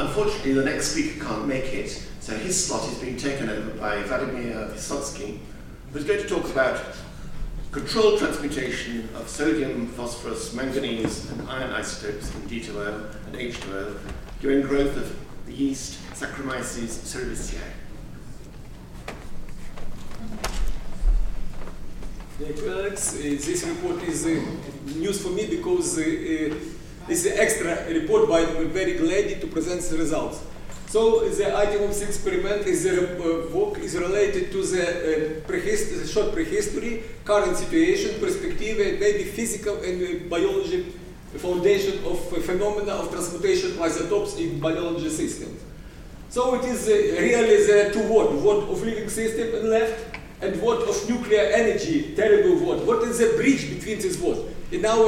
Unfortunately, the next speaker can't make it, so his slot is being taken over by Vladimir Vysotsky, who's going to talk about controlled transmutation of sodium, phosphorus, manganese, and iron isotopes in D2O and H2O during growth of the yeast Saccharomyces cerevisiae. Thank you, Alex. This report is news for me because it's an extra report, but I'm very glad to present the results. So the item of the experiment is work is related to the short prehistory, current situation, perspective, and maybe physical and biology foundation of phenomena of transmutation of isotopes in biology systems. So it is really the two words of living system on left, and what of nuclear energy, terrible word. What is the bridge between these words? And our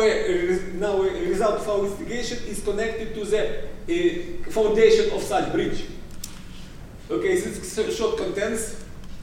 result of our investigation is connected to the foundation of such bridge. Okay, this is short contents.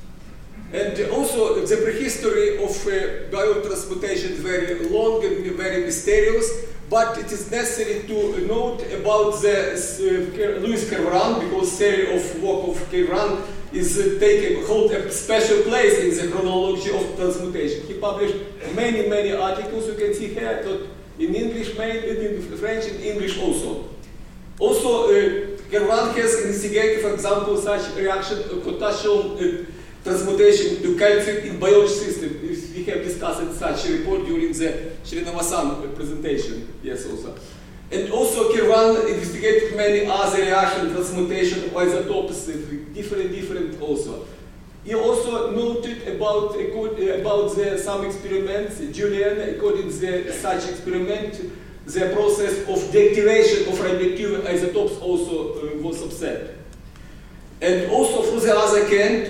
And also the prehistory of biotransmutation is very long and very mysterious, but it is necessary to note about the Louis Kervran, because theory of work of Kervran is hold a special place in the chronology of transmutation. He published many articles, you can see here, in English, mainly in French and English also. Also, Kervran has investigated, for example, such reaction of potassium transmutation to calcium in biology system. We have discussed such a report during the Srinivasan presentation, yes also. And also Kervran investigated many other reactions, transmutation of isotopes, different also. He also noted about some experiments, Julian, according to such experiment, the process of deactivation of radioactive isotopes also was observed. And also from the other hand,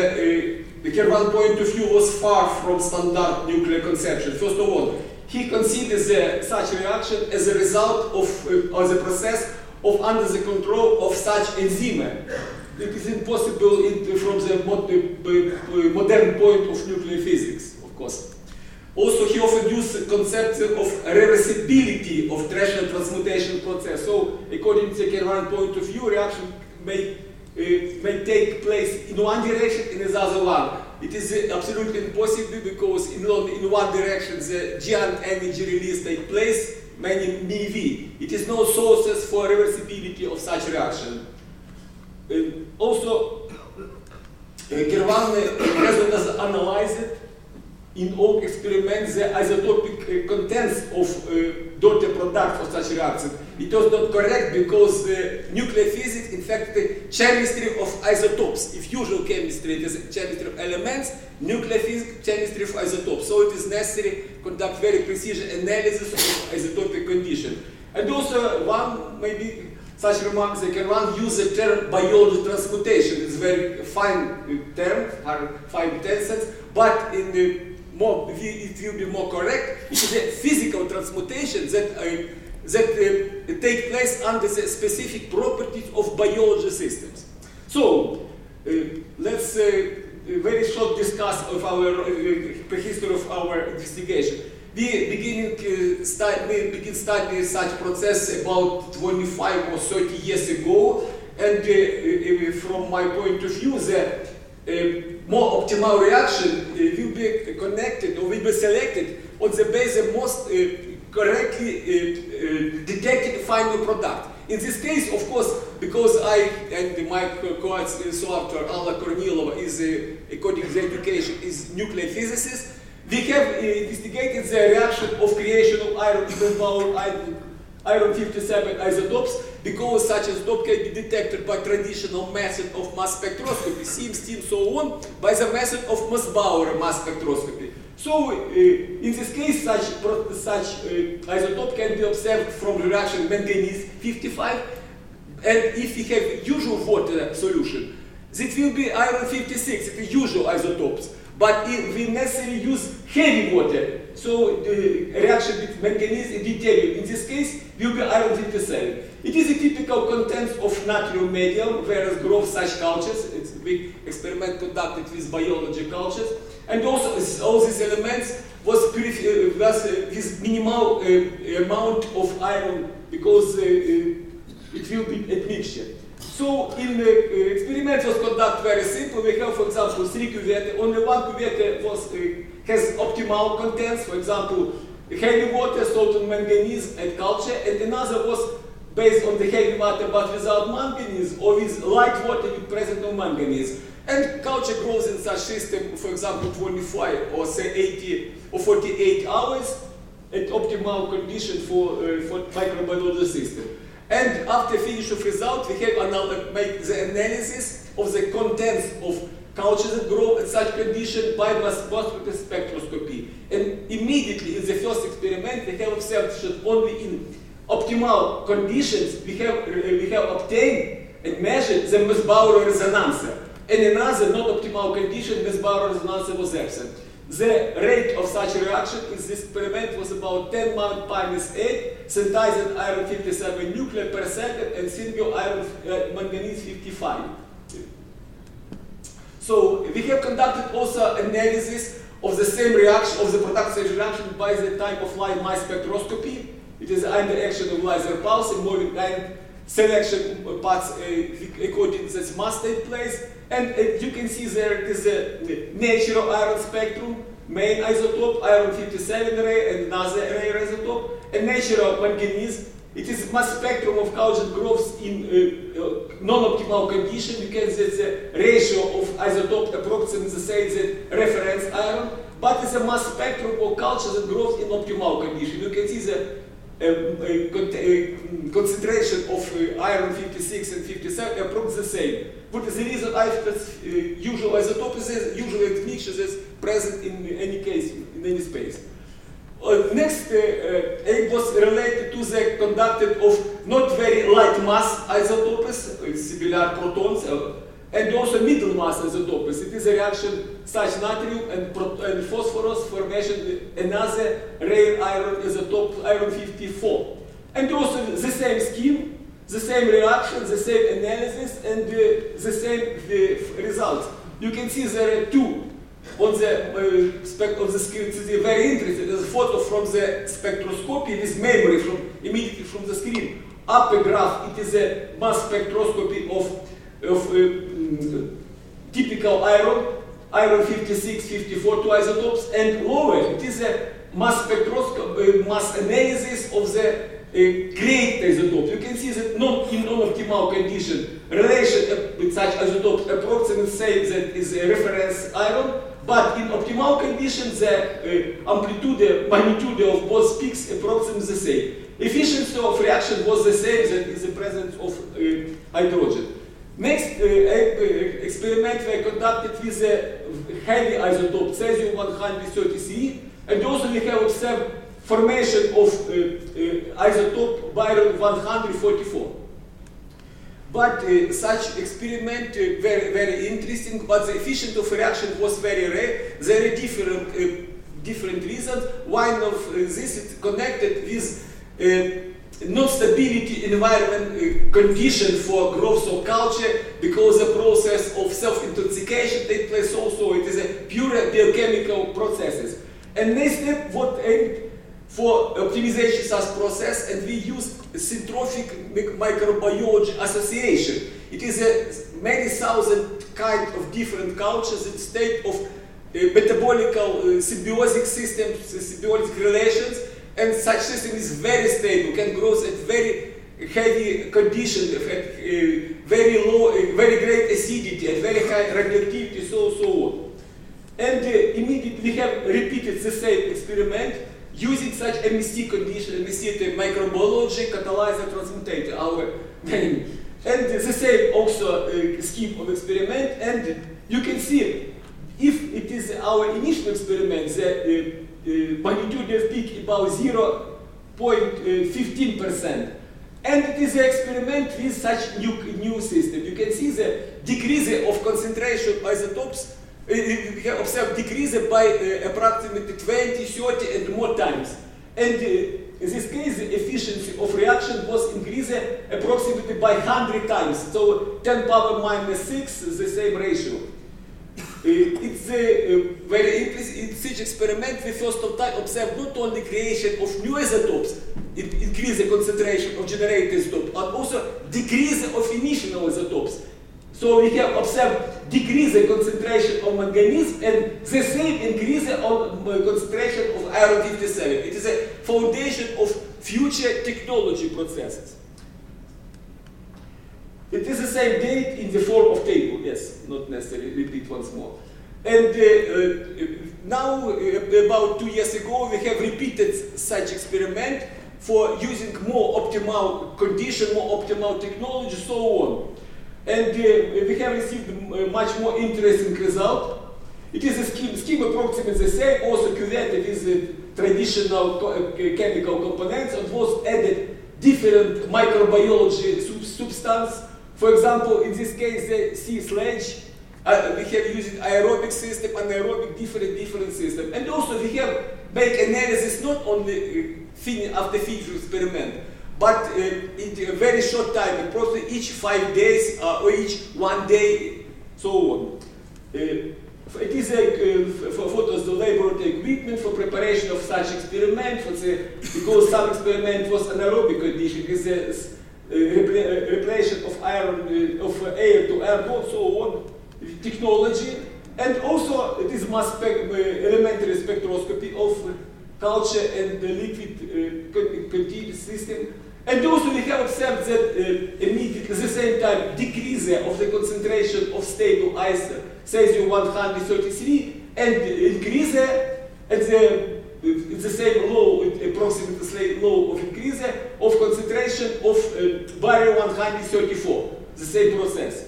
the Kervran point of view was far from standard nuclear conception. First of all, he considers such reaction as a result of the process of under the control of such enzyme. It is impossible from the modern point of nuclear physics, of course. Also, he often used the concept of reversibility of threshold transmutation process. So, according to the Kervran point of view, reaction may take place in one direction and in the other one. It is absolutely impossible because in one direction the giant energy release takes place, many MeV. It is no sources for reversibility of such reaction. Also, Kervran has analyzed in all experiments the isotopic contents of daughter product of such reaction. It was not correct because nuclear physics, in fact, the chemistry of isotopes. If usual chemistry is chemistry of elements, nuclear physics, chemistry of isotopes. So it is necessary to conduct very precision analysis of isotopic condition. And also one maybe such remarks that Kervran use the term biology transmutation. It's a very fine term, fine tenses, but in the it will be more correct. It is a physical transmutation that take place under the specific properties of biology systems. So let's very short discuss of our prehistory of our investigation. We begin studying such process about 25 or 30 years ago, and from my point of view, the more optimal reaction will be connected or will be selected on the basis of most correctly detected final product. In this case, of course, because I and my co-author Alla Kornilova is, according to the education, is nuclear physicist, we have investigated the reaction of creation of iron-57 isotopes, because such isotope can be detected by traditional method of mass spectroscopy, steam, so on, by the method of Mossbauer mass spectroscopy. So, in this case, such isotope can be observed from the reaction manganese-55, and if we have usual water solution, it will be iron-56, the usual isotopes. But we necessarily use heavy water, so the reaction with manganese and deuterium in this case will be iron-57. It is a typical contents of natrium medium, whereas growth such cultures. It's a big experiment conducted with biology cultures, and also all these elements was with minimal amount of iron, because it will be a mixture. So in the experiment was conducted very simple. We have, for example, 3 cuvettes. Only one cuvette has optimal contents, for example, heavy water, salt and manganese and culture, and another was based on the heavy water but without manganese, or with light water with present no manganese. And culture grows in such system, for example, 25 or say 80 or 48 hours at optimal condition for microbiological system. And after finish of result, we have make the analysis of the contents of cultures that grow at such condition by mass spectroscopy. And immediately in the first experiment, we have observed that only in optimal conditions we have obtained and measured the Mössbauer resonance. And in another non-optimal condition, Mössbauer resonance was absent. The rate of such reaction in this experiment was about 10 -8 synthesized iron 57 nuclei per second and single iron manganese 55. So we have conducted also analysis of the same reaction, of the production reaction by the type of light mass spectroscopy. It is under action of laser pulse and moving and selection parts according to this mass take place. And you can see there it is the natural iron spectrum, main isotope, iron 57 ray and another ray isotope, and natural manganese. It is mass spectrum of culture growths in non-optimal condition. You can see the ratio of isotope approximately the same as reference iron, but it's a mass spectrum of culture that grows in optimal condition. You can see the concentration of iron 56 and 57 approximately the same. What is the reason? Usual isotope is usually a mixture is present in any case, in any space. Next aim was related to the conducted of not very light mass isotopes, similar protons, and also middle mass isotopes. It is a reaction such natrium and phosphorus formation another rare iron isotope, iron 54. And also the same scheme, the same reaction, the same analysis, and the same results. You can see there are two on the screen. It is very interesting. There's a photo from the spectroscopy with memory immediately from the screen. Upper graph, it is a mass spectroscopy of typical iron 56, 54, two isotopes, and lower, it is a mass spectroscopy, mass analysis of the great isotope. You can see that in non-optimal condition, relation with such isotopes approximately same that is a reference iron, but in optimal conditions, the magnitude of both peaks approximately the same. Efficiency of reaction was the same, that is the presence of hydrogen. Next experiment we conducted with a heavy isotope, cesium-133, and also we have observed formation of isotope barium-144. But such experiment very interesting, but the efficiency of reaction was very rare. There are different reasons. One of this is connected with non-stability environment condition for growth of culture, because the process of self-intoxication takes place also. It is a pure biochemical processes. And next step, what aimed for optimization such process, and we used syntrophic microbiology association. It is a many thousand kind of different cultures in state of metabolical symbiotic systems, symbiotic relations, and such system is very stable, can grow at very heavy condition, at very low, very great acidity, at very high radioactivity, so on. And immediately we have repeated the same experiment using such MST condition, MST microbiology, catalyzer transmutator, our name. And the same also scheme of experiment, and you can see if it is our initial experiment, the magnitude of peak about 0.15%. And it is an experiment with such new system. You can see the decrease of concentration of isotopes. We have observed decrease by approximately 20, 30 and more times. And in this case, the efficiency of reaction was increased approximately by 100 times. So 10⁻⁶ is the same ratio. It's very interesting. In such experiment, we first of time observe not only creation of new isotopes, increase the concentration of generated isotope, but also decrease of initial isotopes. So we have observed decrease the concentration of manganese and the same increase on concentration of iron-57. It is a foundation of future technology processes. It is the same date in the form of table, yes, not necessarily, repeat once more. And now, about 2 years ago, we have repeated such experiment for using more optimal condition, more optimal technology, so on. And we have received much more interesting result. It is a scheme approximately the same, also cuvetted with the traditional chemical components, and was added different microbiology substance. For example, in this case, the sea sludge, we have used aerobic system, anaerobic, different system. And also we have made analysis not only after finishing experiment, but in a very short time, approximately each 5 days or each 1 day, so on. It is for photos the laboratory equipment for preparation of such experiment, because some experiment was anaerobic condition, it is replacement of air to air bond, so on, technology, and also it is mass elementary spectroscopy of culture and the liquid continuous system. And also we have observed that immediately at the same time decrease of the concentration of stable cesium-133 and increase at the same low, approximately same low of increase of concentration of barium-134, the same process.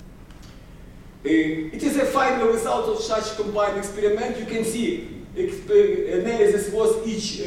It is a final result of such combined experiment. You can see analysis was each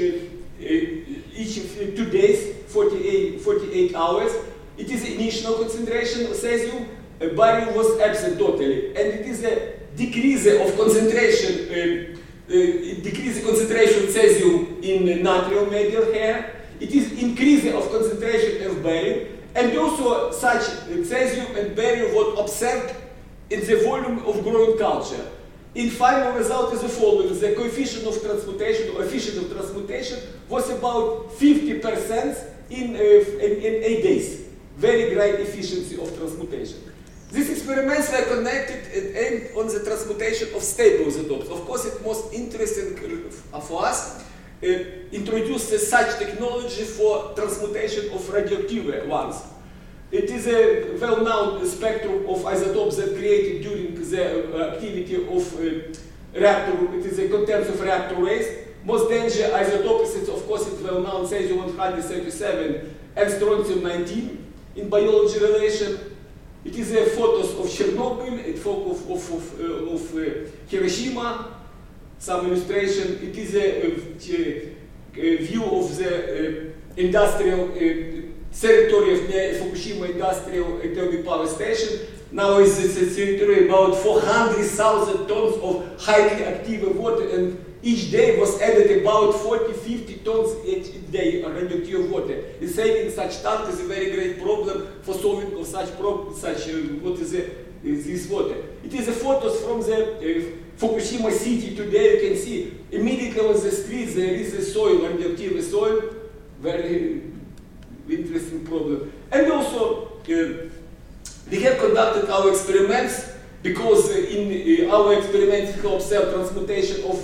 2 days, 48 hours. It is initial concentration of cesium, barium was absent totally, and it is a decrease of concentration, decrease concentration of cesium in natrium medial hair. It is increase of concentration of barium, and also such cesium and barium were observed in the volume of growing culture. In final result is the following: the coefficient of transmutation or efficient of transmutation was about 50% in 8 days. Very great efficiency of transmutation. These experiments were connected and aimed on the transmutation of stable isotopes. Of course, it most interesting for us introduced such technology for transmutation of radioactive ones. It is a well-known spectrum of isotopes that created during the activity of reactor. It is a content of reactor waste. Most danger isotopes, of course, it's well-known cesium-137 and strontium-19 in biology relation. It is a photos of Chernobyl, a photo of Hiroshima, some illustration. It is a view of the industrial territory of Fukushima Industrial Atomic Power Station. Now it's a territory about 400,000 tons of highly active water, and each day was added about 40-50 tons each day of radioactive water. The saving such tank is a very great problem for solving of such what is this water. It is a photos from the Fukushima city today. You can see immediately on the streets there is a soil, radioactive soil, very interesting problem. And also we have conducted our experiments because in our experiments we observed transmutation of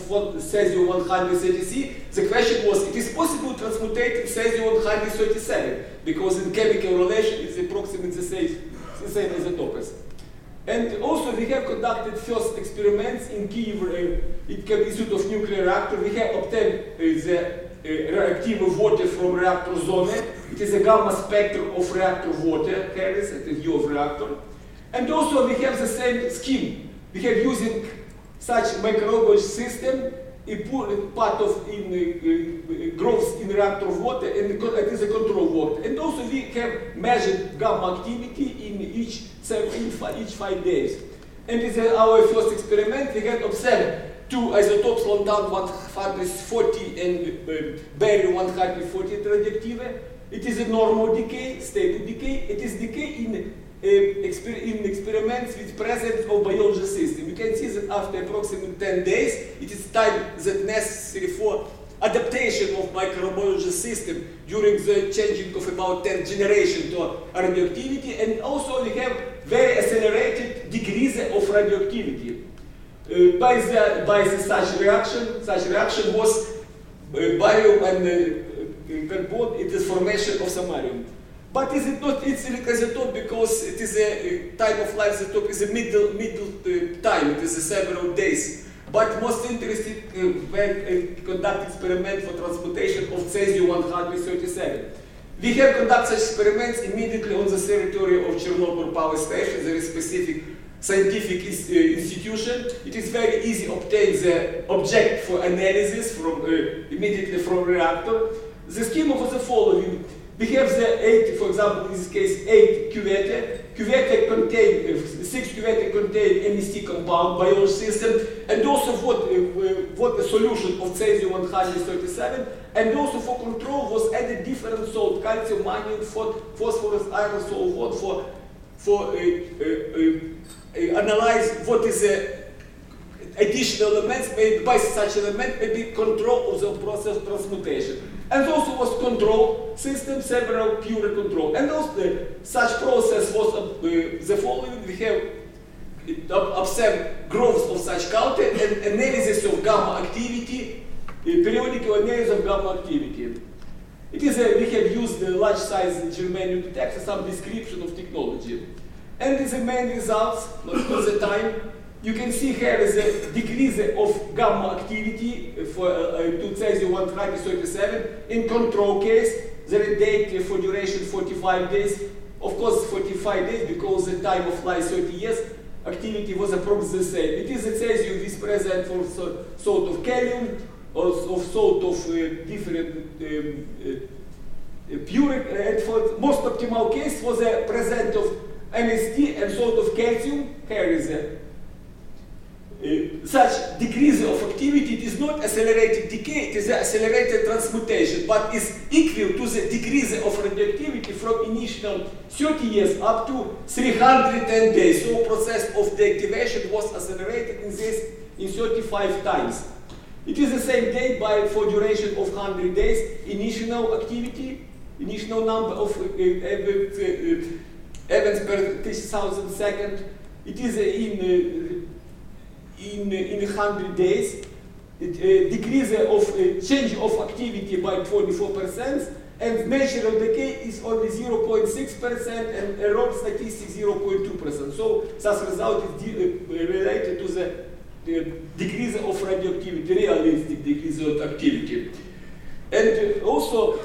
cesium-133. The question was, it is possible to transmutate cesium-137 because in chemical relation it's approximately the same isotopes. And also we have conducted first experiments in Kyiv Institute of Nuclear Reactor. We have obtained the reactive water from reactor zone. It is a gamma spectrum of reactor water carries at the view of reactor. And also we have the same scheme. We have using such microbiology system, part of growth in reactor water, and it is a control water. And also we have measured gamma activity in each 5 days. And this is our first experiment. We had observed two isotopes, lanthanum 140 and barium 140 radioactive. It is a normal decay, stable decay. It is decay in in experiments with presence of biology system. You can see that after approximately 10 days, it is time that necessary for adaptation of microbiology system during the changing of about 10th generation to radioactivity, and also we have very accelerated decrease of radioactivity. By such reaction was barium and carbon, it is formation of samarium. But is it not etheric isotope because it is a time of life isotope is a middle time, it is several days. But most interesting when conduct experiment for transmutation of cesium-137. We have conducted such experiments immediately on the territory of Chernobyl power station. There is specific scientific institution. It is very easy to obtain the object for analysis from immediately from reactor. The schema was the following. We have the 8, for example, in this case, 8 cuvette. Cuvette contain, 6 cuvette contain MST compound, biology system, and also what the solution of cesium-137, and also for control was added different salt, calcium, magnesium, phosphorus, iron, salt, for analyze what is the additional elements made by such element, maybe control of the process of transmutation. And also was control system, several pure control. And also such process was the following. We have observed growth of such culture and analysis of gamma activity, periodical analysis of gamma activity. It is we have used the large size germanium detector, some description of technology. And the main results of the time, you can see here is a decrease of gamma activity for to cesium-137 in control case. The date for duration 45 days. Of course, 45 days because the time of life 30 years. Activity was approximately the same. It is a cesium is present for salt of gallium, of salt of different pure. And for most optimal case was a present of MST and salt of calcium. Here is a such decrease of activity. It is not accelerated decay, it is accelerated transmutation, but is equal to the decrease of radioactivity from initial 30 years up to 310 days. So process of deactivation was accelerated in 35 times. It is the same date by for duration of 100 days. Initial activity, initial number of events per 10,000 seconds. It is in 100 days, decrease of change of activity by 24%, and measure of decay is only 0.6%, and error statistic 0.2%. So, such result is related to the decrease of radioactivity, realistic decrease of activity. And also,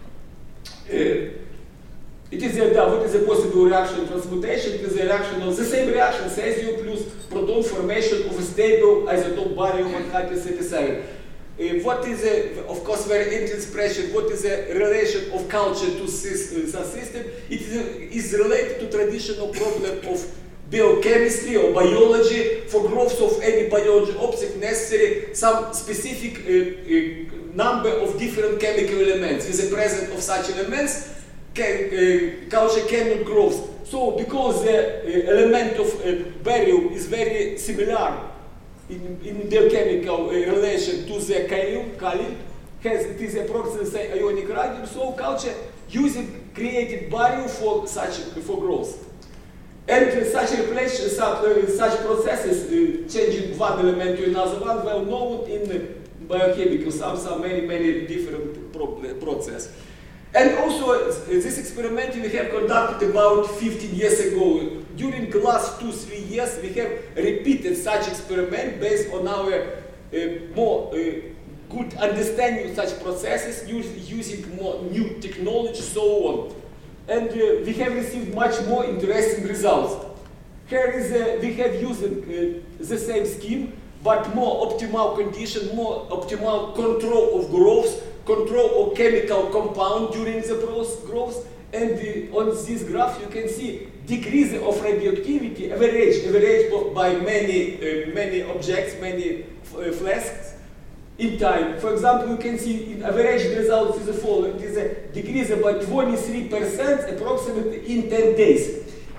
it is what is a possible reaction transmutation? It is a reaction of the same reaction, cesium plus proton formation of a stable isotope barium-137. What is of course, very intense pressure? What is the relation of culture to this system? It is related to traditional problem of biochemistry or biology. For growth of any biology object necessary some specific number of different chemical elements. With the presence of such elements, culture cannot grow. So, because the element of barium is very similar in biochemical relation to the kalium, it is approximately ionic radium. So, culture created barium for growth. And such replacement, such processes changing one element to another one, well known in biochemical, some many different processes. And also, this experiment we have conducted about 15 years ago. During the last 2-3 years, we have repeated such experiment based on our more good understanding of such processes, using more new technology, so on. And we have received much more interesting results. Here is we have used the same scheme, but more optimal condition, more optimal control of growth, control of chemical compound during the growth, and on this graph you can see decrease of radioactivity, average by many objects, many flasks in time. For example, you can see in average result is the following: it is a decrease by 23% approximately in 10 days.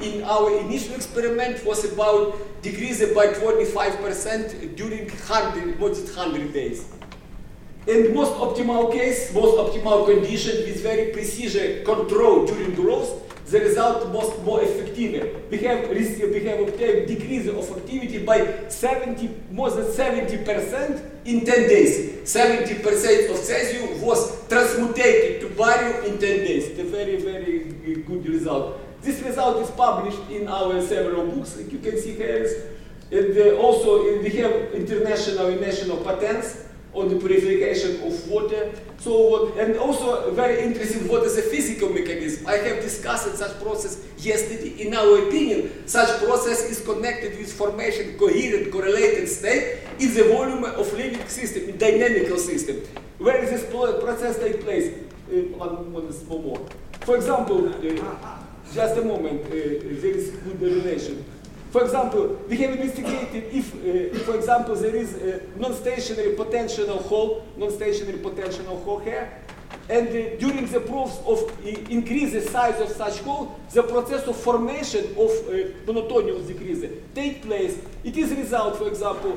in our initial experiment was about decreased by 25% during more than 100 days. In most optimal case, most optimal condition with very precision control during growth, the result was more effective. We have obtained decrease of activity by more than 70% in 10 days. 70% of cesium was transmutated to barium in 10 days. It's a very, very good result. This result is published in our several books, like you can see here. And also we have international and national patents on the purification of water. And also very interesting, what is the physical mechanism? I have discussed such process yesterday. In our opinion, such process is connected with formation coherent correlated state in the volume of living system, in dynamical system. Where does this process take place? One small more. For example, just a moment, there is good relation. For example, we have investigated if, for example, there is a non-stationary potential hole here, and during the process of increase the size of such hole, the process of formation of monotonous decrease take place. It is result, for example,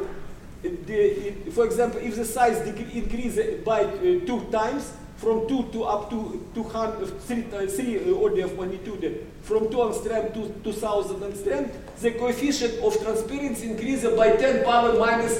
if the size increases by 2 times, from 2 to up to 3 order of magnitude, from 2 angstrom to 2000 angstrom, the coefficient of transparency increases by 10 power minus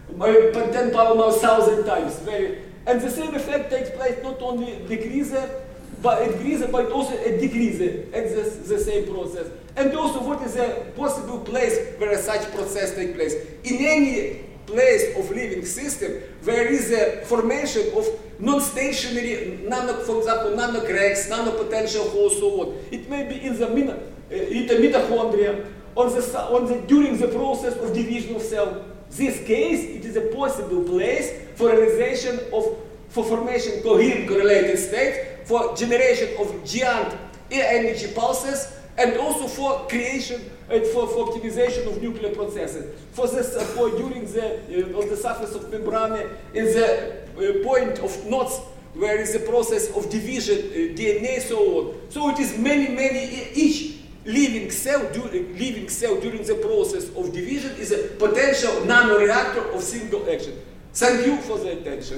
1000 times. And the same effect takes place not only decrease, but increase, but also a decrease at the same process. And also, what is a possible place where such process takes place? In any place of living system, there is a formation of non-stationary, for example, nanocracks, nanopotential holes, so on. It may be in the mitochondria, during the process of division of cell. This case, it is a possible place for realization for formation coherent correlated states, for generation of giant energy pulses, and also for creation and for optimization of nuclear processes. During on the surface of membrane, in the point of knots, where is the process of division, DNA, so on. So it is each living cell during the process of division is a potential nanoreactor of single action. Thank you for the attention.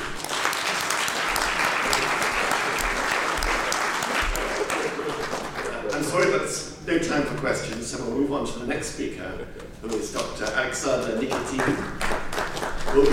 I'm sorry, but there's no time for questions, so we'll move on to the next speaker, who is Dr. Alexander Nikitin.